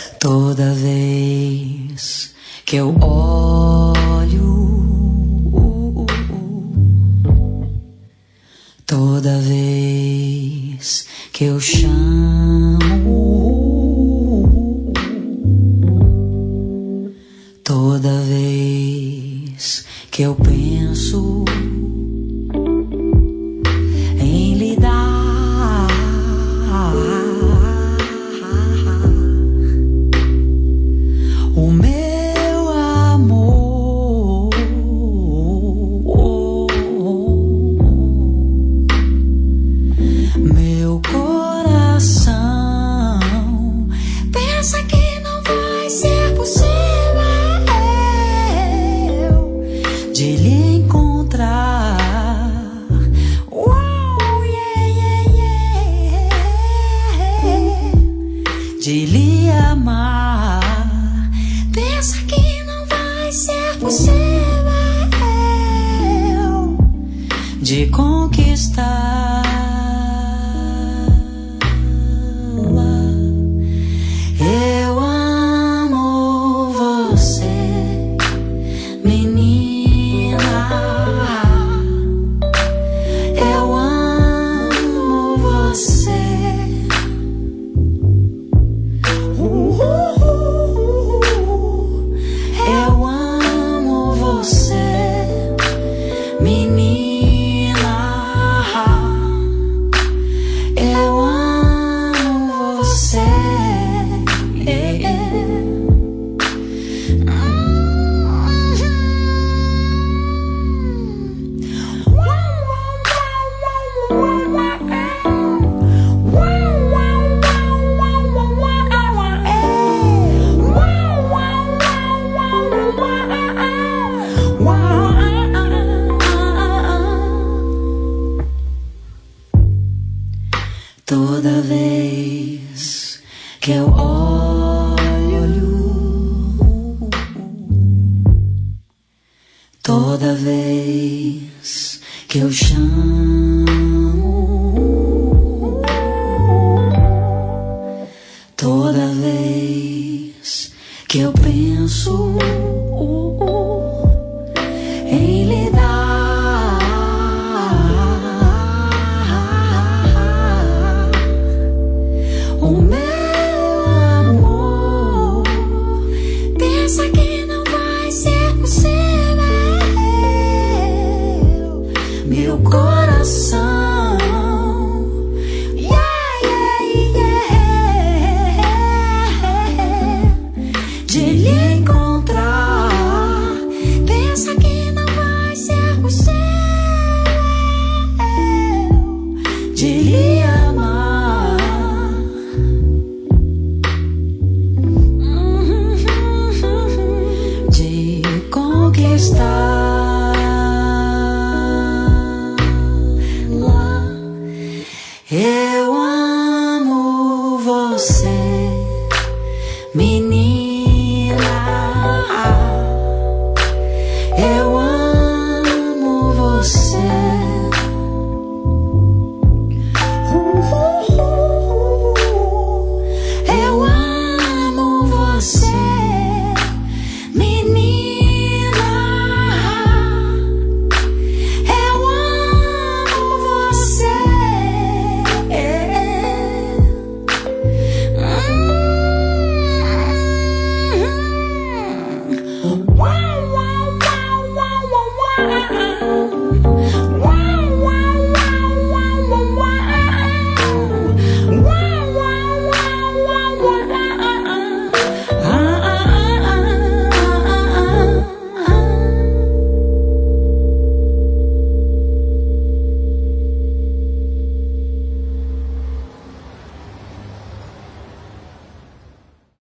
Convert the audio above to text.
Toda vez que eu olho, toda vez que eu chamo, toda vez que eu penso em lhe dar o meu amor, meu coração pensa que não vai ser possível de lhe encontrar. Oh, yeah, yeah, yeah. De lhe amar. Pensa que não vai ser possível de conquistar. Eu amo você, menina. Eu amo você. Eu amo você, menina. Eu amo você. Toda vez que eu olho, toda vez que eu chamo, toda vez que eu penso em lhe dar o meu amor, pensa que não vai ser possível. Meu coração, yeah, yeah, yeah, de lhe encontrar. Pensa que não vai ser possível de lhe amar. De conquistar. Eu amo você.